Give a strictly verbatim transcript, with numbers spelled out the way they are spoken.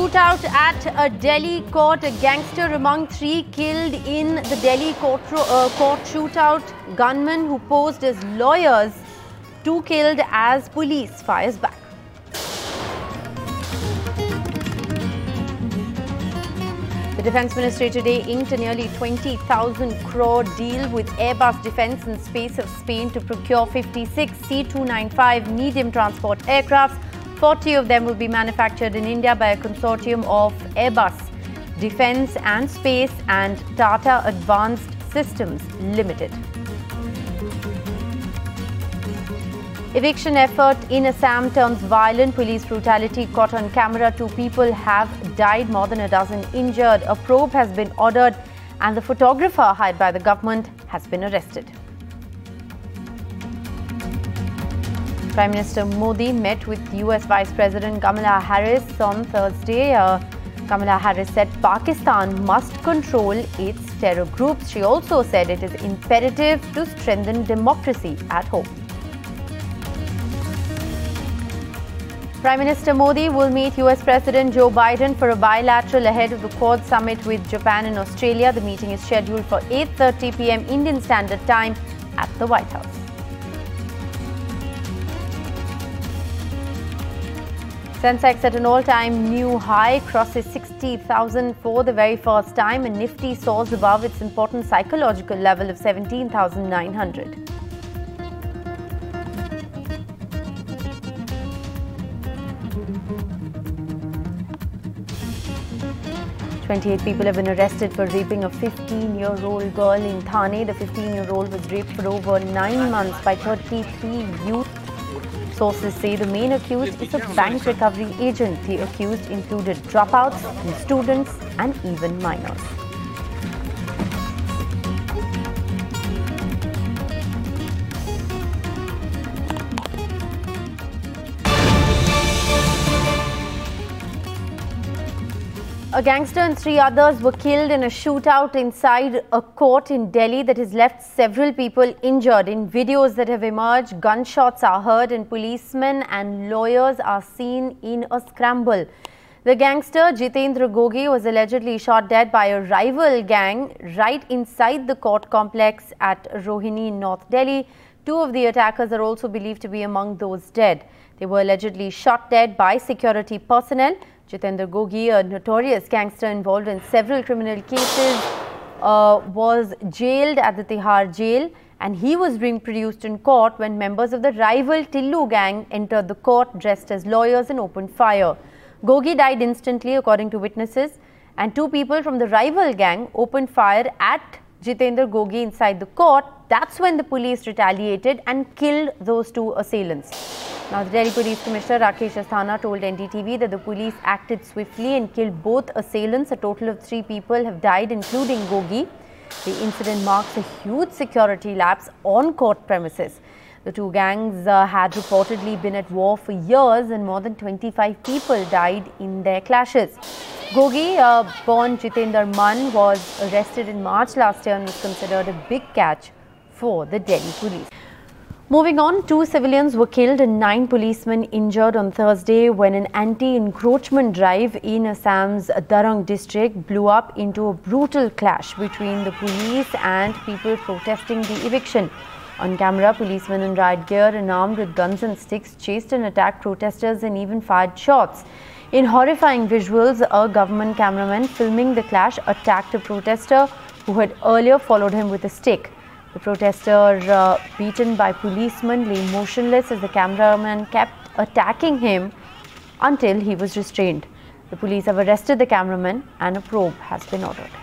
shootout at a Delhi court. A gangster among three killed in the Delhi court, uh, court shootout. Gunmen who posed as lawyers, two killed as police fires back. The Defence Ministry today inked a nearly twenty thousand crore deal with Airbus Defence and Space of Spain to procure fifty-six C two ninety-five medium transport aircrafts. forty of them will be manufactured in India by a consortium of Airbus Defence and Space and Tata Advanced Systems Limited. Eviction effort in Assam turns violent. Police brutality caught on camera. Two people have died, more than a dozen injured. A probe has been ordered and the photographer hired by the government has been arrested. Prime Minister Modi met with U S Vice President Kamala Harris on Thursday. Uh, Kamala Harris said Pakistan must control its terror groups. She also said it is imperative to strengthen democracy at home. Prime Minister Modi will meet U S President Joe Biden for a bilateral ahead of the Quad Summit with Japan and Australia. The meeting is scheduled for eight thirty p m Indian Standard Time at the White House. Sensex at an all-time new high crosses sixty thousand for the very first time, and Nifty soars above its important psychological level of seventeen thousand nine hundred. twenty-eight people have been arrested for raping a fifteen-year-old girl in Thane. The fifteen-year-old was raped for over nine months by thirty-three youth. Sources say the main accused is a bank recovery agent. The accused included dropouts, students and even minors. A gangster and three others were killed in a shootout inside a court in Delhi that has left several people injured. In videos that have emerged, gunshots are heard and policemen and lawyers are seen in a scramble. The gangster Jitendra Gogi was allegedly shot dead by a rival gang right inside the court complex at Rohini, North Delhi. Two of the attackers are also believed to be among those dead. They were allegedly shot dead by security personnel. Jitendra Gogi, a notorious gangster involved in several criminal cases, uh, was jailed at the Tihar jail, and he was being produced in court when members of the rival Tillu gang entered the court dressed as lawyers and opened fire. Gogi died instantly, according to witnesses, and two people from the rival gang opened fire at Jitendra Gogi inside the court. That's when the police retaliated and killed those two assailants. Now, the Delhi Police Commissioner Rakesh Asthana told N D T V that the police acted swiftly and killed both assailants. A total of three people have died, including Gogi. The incident marks a huge security lapse on court premises. The two gangs uh, had reportedly been at war for years and more than twenty-five people died in their clashes. Gogi, uh, born Jitendra Man, was arrested in March last year and was considered a big catch for the Delhi police. Moving on, two civilians were killed and nine policemen injured on Thursday when an anti-encroachment drive in Assam's Darrang district blew up into a brutal clash between the police and people protesting the eviction. On camera, policemen in riot gear and armed with guns and sticks chased and attacked protesters and even fired shots. In horrifying visuals, a government cameraman filming the clash attacked a protester who had earlier followed him with a stick. The protester, uh, beaten by policemen, lay motionless as the cameraman kept attacking him until he was restrained. The police have arrested the cameraman and a probe has been ordered.